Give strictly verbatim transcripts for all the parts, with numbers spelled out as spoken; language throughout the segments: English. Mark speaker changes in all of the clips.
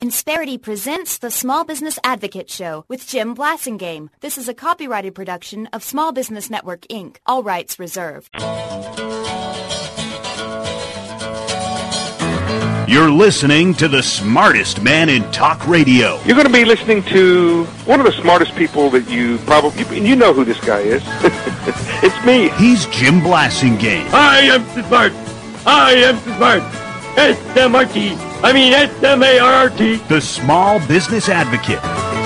Speaker 1: Insperity presents the Small Business Advocate Show with Jim Blasingame. This is a copyrighted production of Small Business Network, Incorporated. All rights reserved.
Speaker 2: You're listening to the smartest man in talk radio.
Speaker 3: You're going to be listening to one of the smartest people that you probably, you know who this guy is. It's me.
Speaker 2: He's Jim Blasingame.
Speaker 4: I am the smart. I am the smart. S M R T. I mean S M A R R T.
Speaker 2: The Small Business Advocate.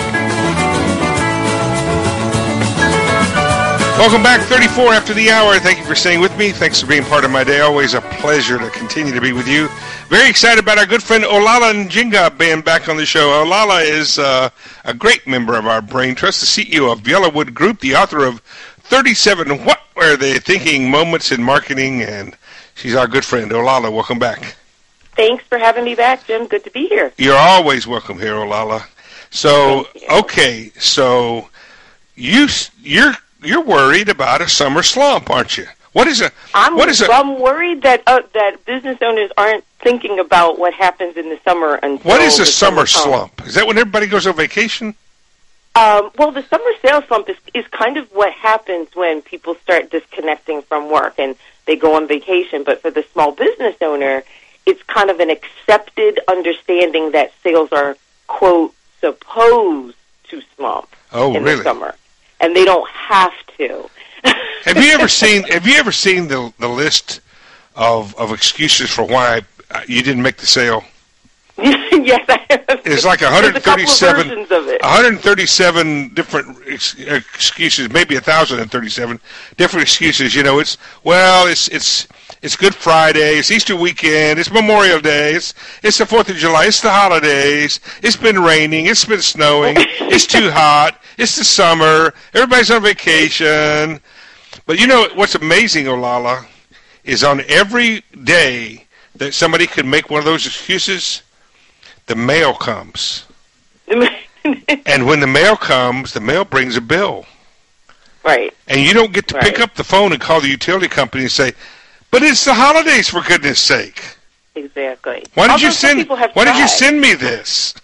Speaker 3: Welcome back, thirty-four after the hour. Thank you for staying with me. Thanks for being part of my day. Always a pleasure to continue to be with you. Very excited about our good friend Olala Njinga being back on the show. Olala is uh, a great member of our Brain Trust, the C E O of Yellowwood Group, the author of thirty-seven What Were They Thinking Moments in Marketing, and she's our good friend. Olala, welcome back.
Speaker 5: Thanks for having me back, Jim. Good to be here.
Speaker 3: You're always welcome here, Olala. So, okay, so you you're you're worried about a summer slump, aren't you? What is a
Speaker 5: I'm,
Speaker 3: what is a,
Speaker 5: I'm worried that uh, that business owners aren't thinking about what happens in the summer until
Speaker 3: What is a
Speaker 5: summer
Speaker 3: summer slump? Is that when everybody goes on vacation?
Speaker 5: Um, well, the summer sales slump is, is kind of what happens when people start disconnecting from work and they go on vacation. But for the small business owner, it's kind of an accepted understanding that sales are, quote, supposed to slump
Speaker 3: oh,
Speaker 5: in
Speaker 3: really?
Speaker 5: the summer. And they don't have to.
Speaker 3: Have you ever seen Have you ever seen the the list of of excuses for why you didn't make the sale?
Speaker 5: Yes, I have.
Speaker 3: It's like one hundred thirty-seven,
Speaker 5: There's a couple of versions of it.
Speaker 3: one hundred thirty-seven different ex- excuses, maybe one thousand thirty-seven different excuses. You know, it's well, it's it's it's Good Friday, it's Easter weekend, it's Memorial Day, it's it's the Fourth of July, it's the holidays, it's been raining, it's been snowing, it's too hot, it's the summer, everybody's on vacation. But you know what's amazing, Olala, is on every day that somebody could make one of those excuses, the mail comes. And when the mail comes, the mail brings a bill.
Speaker 5: Right.
Speaker 3: And you don't get to
Speaker 5: right.
Speaker 3: pick up the phone and call the utility company and say, but it's the holidays, for goodness sake.
Speaker 5: Exactly.
Speaker 3: Why did
Speaker 5: Although
Speaker 3: you send Why
Speaker 5: tried.
Speaker 3: did you send me this?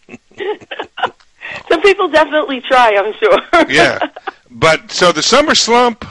Speaker 5: Some people definitely try, I'm sure.
Speaker 3: Yeah. But so the summer slump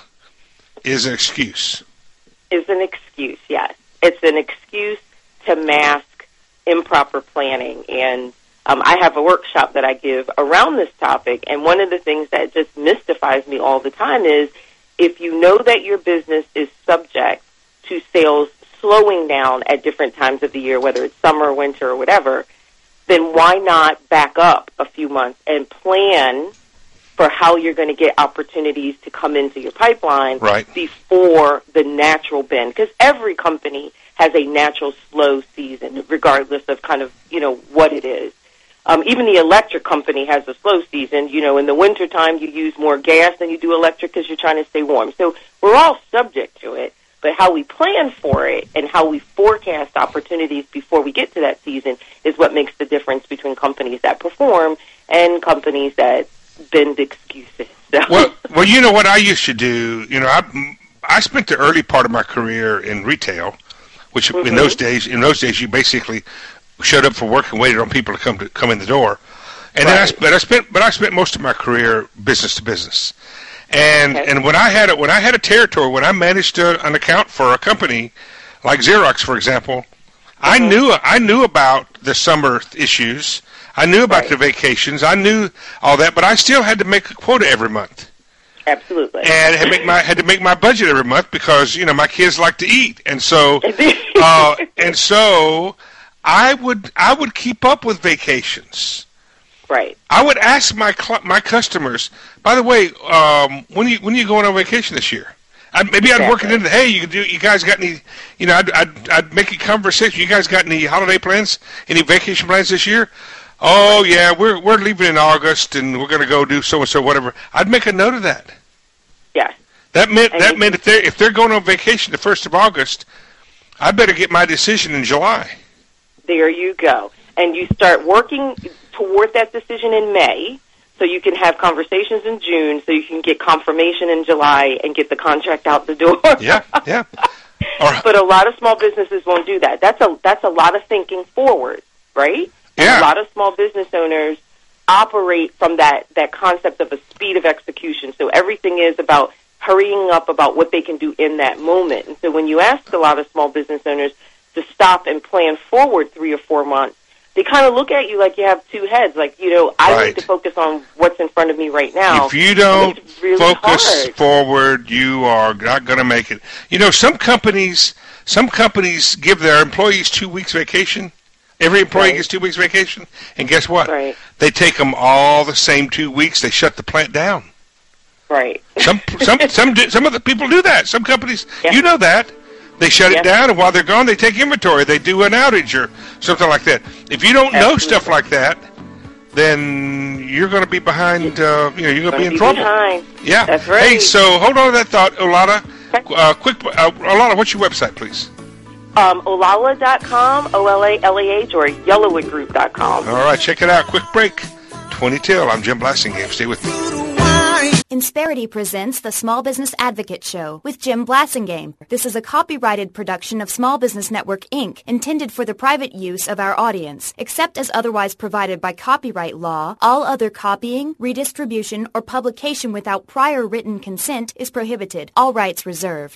Speaker 3: is an excuse.
Speaker 5: Is an excuse, yes. It's an excuse to mask improper planning. And um, I have a workshop that I give around this topic, and one of the things that just mystifies me all the time is if you know that your business is subject to sales slowing down at different times of the year, whether it's summer, winter, or whatever, then why not back up a few months and plan for how you're going to get opportunities to come into your pipeline
Speaker 3: right.
Speaker 5: before the natural bend? Because every company has a natural slow season, regardless of kind of, you know, what it is. Um, even the electric company has a slow season. You know, in the wintertime, you use more gas than you do electric because you're trying to stay warm. So we're all subject to it. But how we plan for it and how we forecast opportunities before we get to that season is what makes the difference between companies that perform and companies that bend excuses. So.
Speaker 3: Well, well, you know what I used to do? You know, I, I spent the early part of my career in retail, which mm-hmm. in those days, in those days, you basically showed up for work and waited on people to come to come in the door. And right. then I, but I spent, but I spent most of my career business to business. And okay. and when I had a, when I had a territory, when I managed a, an account for a company like Xerox, for example, mm-hmm. I knew I knew about the summer issues. I knew about right. the vacations. I knew all that, but I still had to make a quota every month.
Speaker 5: Absolutely.
Speaker 3: And had, make my, had to make my budget every month because, you know, my kids like to eat. And so uh, and so I would I would keep up with vacations.
Speaker 5: Right.
Speaker 3: I would ask my cl- my customers, by the way, um, when are you when are you going on vacation this year? I, maybe exactly. I'd work it into, hey, you do, you guys got any, you know, I'd, I'd, I'd make a conversation. You guys got any holiday plans, any vacation plans this year? Oh, yeah, we're we're leaving in August, and we're going to go do so-and-so, whatever. I'd make a note of that.
Speaker 5: Yeah.
Speaker 3: That meant
Speaker 5: and
Speaker 3: that meant if they're, if they're going on vacation the first of August, I better get my decision in July.
Speaker 5: There you go. And you start working toward that decision in May, so you can have conversations in June, so you can get confirmation in July and get the contract out the door.
Speaker 3: Yeah, yeah. Or,
Speaker 5: but a lot of small businesses won't do that. That's a that's a lot of thinking forward, right? And
Speaker 3: Yeah.
Speaker 5: a lot of small business owners operate from that, that concept of a speed of execution. So everything is about hurrying up about what they can do in that moment. And so when you ask a lot of small business owners to stop and plan forward three or four months, they kind of look at you like you have two heads. Like, you know, I
Speaker 3: Right.
Speaker 5: need to focus on what's in front of me right now.
Speaker 3: If you don't
Speaker 5: And it's really
Speaker 3: focus
Speaker 5: hard.
Speaker 3: forward, you are not going to make it. You know, some companies, some companies give their employees two weeks vacation. Every employee
Speaker 5: Right.
Speaker 3: gets two weeks vacation, and guess what?
Speaker 5: Right.
Speaker 3: They take them all the same two weeks. They shut the plant down.
Speaker 5: Right.
Speaker 3: Some some some do, some of the people do that. Some companies,
Speaker 5: Yeah.
Speaker 3: you know that. They shut
Speaker 5: Yeah.
Speaker 3: it down, and while they're gone, they take inventory. They do an outage or something like that. If you don't know
Speaker 5: Absolutely.
Speaker 3: stuff like that, then you're going to be behind. Uh, you know, you're going to be
Speaker 5: Gonna
Speaker 3: in
Speaker 5: be
Speaker 3: trouble.
Speaker 5: behind.
Speaker 3: Yeah.
Speaker 5: That's right.
Speaker 3: Hey, so hold on to that thought, Olada.
Speaker 5: Okay.
Speaker 3: Uh, quick, uh, Olada, what's your website, please?
Speaker 5: Um, Olala dot com, O L A L A H, or Yellowwood Group dot com.
Speaker 3: All right, check it out. Quick break. twenty till. I'm Jim Blassingame. Stay with me.
Speaker 1: Insperity presents the Small Business Advocate Show with Jim Blassingame. This is a copyrighted production of Small Business Network, Incorporated, intended for the private use of our audience. Except as otherwise provided by copyright law, all other copying, redistribution, or publication without prior written consent is prohibited. All rights reserved.